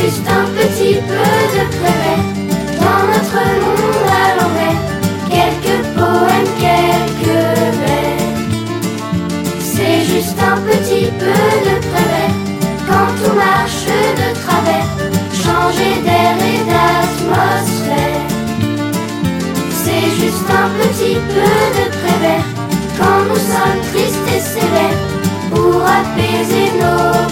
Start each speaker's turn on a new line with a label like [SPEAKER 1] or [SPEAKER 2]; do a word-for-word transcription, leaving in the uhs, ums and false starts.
[SPEAKER 1] juste un petit peu de Prévert dans notre monde à l'envers. Quelques poèmes, quelques vers. C'est juste un petit peu de Prévert quand tout marche de travers. Changer d'air et d'atmosphère. C'est juste un petit peu de Prévert quand nous sommes tristes et sévères pour apaiser nos